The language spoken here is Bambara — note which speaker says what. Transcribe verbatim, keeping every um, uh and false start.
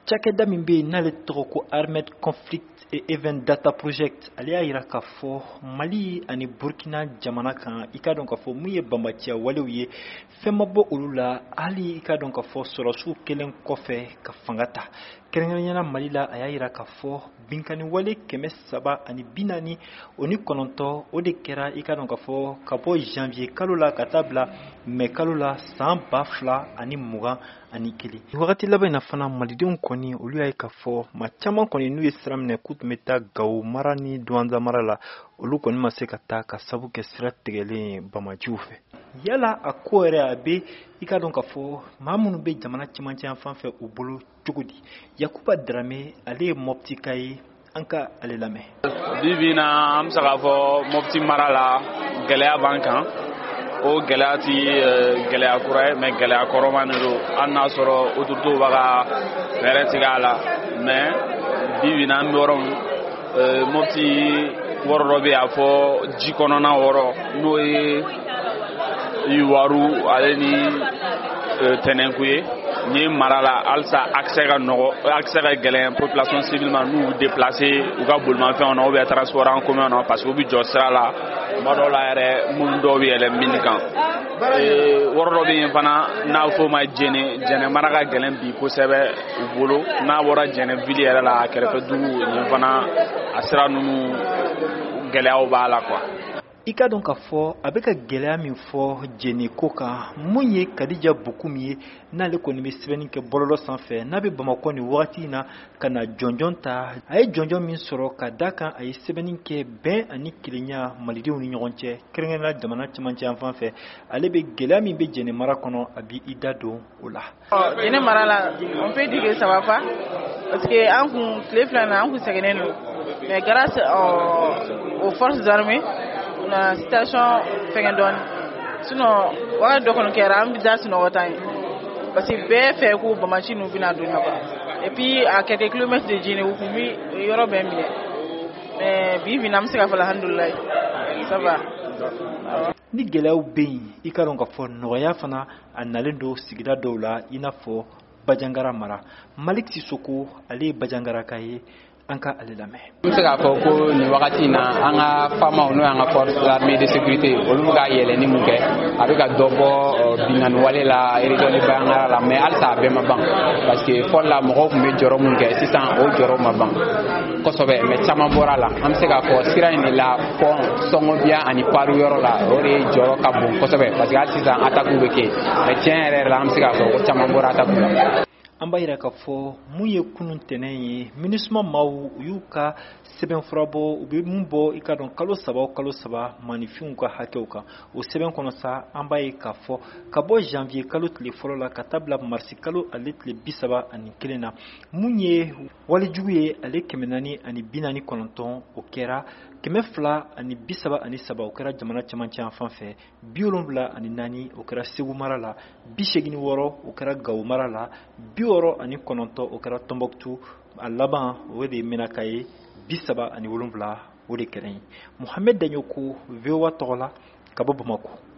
Speaker 1: Cakɛda min bɛ yen n'ale tɔgɔ ko Armed Conflict et Event Data Project ale y'a jira k'a fɔ Mali ani Burkina jamana kan i ka dɔn k'a fɔ mun ye banbaaciya walew ye fɛn ma bɔ olu la hali i ka dɔn k'a fɔ sɔrɔsiw kelen kɔfɛ ka fanga ta kɛrɛnkɛrɛnnenya Mali la a y'a jira k'a fɔ binkani wale kɛmɛ saba ani bi naani o ni kɔnɔntɔn o de kɛra i ka dɔn k'a fɔ ka bɔ janvier kalo la ka taa bila mai kalo la san ba fila ani mugan ani kelen wagati laban in na fana malidenw kɔni olu y'a ye k'a fɔ maa caman kɔni n'u ye sira minɛ k'u tun bɛ taa Gawo mara ni Douentza mara la olu kɔni ma se ka taa ka sabu kɛ sira tigɛlen bamajiw fɛ yala a ko yɛrɛ a bɛ i ka dɔn k'a fɔ maa minnu bɛ jamana cɛmancɛ yan fan fɛ u bolo cogo di Yakuba Darame ale ye Mopti ka ye an ka ale lamɛn.
Speaker 2: bi bi in na an bɛ se k'a fɔ Mopti mara la gɛlɛya b'an kan o gɛlɛya ti gɛlɛya kura ye mais gɛlɛya kɔrɔman de don hali n'a sɔrɔ autorités b'a ka fɛɛrɛ tigɛ a la mais bi bi in na an bɛ yɔrɔ min Mopti wɔrɔ dɔ bɛ yen a fɔ ji kɔnɔna wɔrɔ n'o ye Iwaru ale ni Tɛnɛnku ye ni mara la halisa accès ka nɔgɔ accès ka gɛlɛn population civile ma n'u déplacer u ka bolimafɛnw na ou bien transport en commun na parce que u bɛ jɔ sira la tuma dɔw la yɛrɛ minnu dɔw bɛ yɛlɛn mini kan wɔrɔ dɔ bɛ yen fana n'a fɔ o ma Jɛnɛ Jɛnɛ mara ka gɛlɛn bi kosɛbɛ u bolo n'a bɔra Jɛnɛ ville yɛrɛ la a kɛrɛfɛ dugu nin fana a sira ninnu gɛlɛyaw b'a la quoi.
Speaker 1: I ka dɔn k'a fɔ a bɛ ka gɛlɛya min fɔ Jɛnɛ ko kan mun ye Kadija Bokum ye n'ale kɔni bɛ sɛbɛnni kɛ bɔlɔlɔ sanfɛ n'a bɛ Bamakɔ nin wagati in na ka na jɔnjɔn ta a ye jɔnjɔn min sɔrɔ ka da kan a ye sɛbɛnni kɛ bɛn ani kelenya malidenw ni ɲɔgɔn cɛ kɛrɛnkɛrɛnnenya jamana cɛmancɛ yan fan fɛ ale bɛ gɛlɛya min bɛ Jɛnɛ mara kɔnɔ a bɛ i da don o la.
Speaker 3: Jɛnɛ mara la on peut dire que ça va pas parce que an kun tile fila na an kun sɛgɛnnen don mais grâce aux forces armées na situation fɛngɛ dɔɔni sinon wagati dɔ kɔni kɛra an bɛ da sunɔgɔ tan ye parce que bɛɛ fɛ ko bamaci ninnu bɛna don na quoi et puis à quelques kilomètres de Djinné u kun bɛ yɔrɔ bɛɛ minɛ mais bi bi in na an bɛ se k'a fɔ alhamdulilayi ça va.
Speaker 1: Ni gɛlɛyaw bɛ yen i ka dɔn k'a fɔ nɔgɔya fana a nalen don sigida dɔw la i n'a fɔ Bajangara mara Malik Sisoko ale ye Bajangara ka ye an ka ale lamɛn.
Speaker 4: N bɛ se k'a fɔ ko nin wagati in na an ka faamaw n'o y'an ka forces armées de sécurité olu bɛ ka yɛlɛnni mun kɛ a bɛ ka dɔ bɔ binkani wale la région de Bajangara la mais halisa a bɛɛ ma ban parce que fɔlɔ la mɔgɔw tun bɛ jɔrɔ mun kɛ sisan o jɔrɔ ma ban kosɛbɛ mais caman bɔra la an bɛ se k'a fɔ sira in de la pont Sɔngɔbiya ani Paru yɔrɔ la o de jɔrɔ ka bon kosɛbɛ parce que hali sisan attaque bɛ kɛ mais tiɲɛ yɛrɛ la an bɛ se k'a fɔ ko caman bɔra attaque la.
Speaker 1: An b'a jira k'a fɔ mun ye kunun tɛnɛn ye MINUSMA maaw u y'u ka sɛbɛnfura bɔ u bɛ mun bɔ i ka dɔn kalo saba o kalo saba maanifinw ka hakɛw kan o sɛbɛn kɔnɔ sa an b'a ye k'a fɔ ka bɔ janvier kalo tile fɔlɔ la ka taa bila marisi kalo ale tile bi saba ani kelen na mun ye walijugu ye ale kɛmɛ naani ani bi naani kɔnɔntɔn o kɛra kɛmɛ fila ani bi saba ani saba o kɛra jamana cɛmancɛ yan fan fɛ bi wolonwula ani naani o kɛra Segu mara la bi seegin wɔɔrɔ o kɛra Gawo mara la bi wɔɔrɔ ani kɔnɔntɔn o kɛra Tɔnbɔkutu a laban o de ye Menaka ye bi saba ani wolonwula o de kɛra yen Muhamɛd Daɲoko V O A tɔgɔ la ka bɔ Bamako.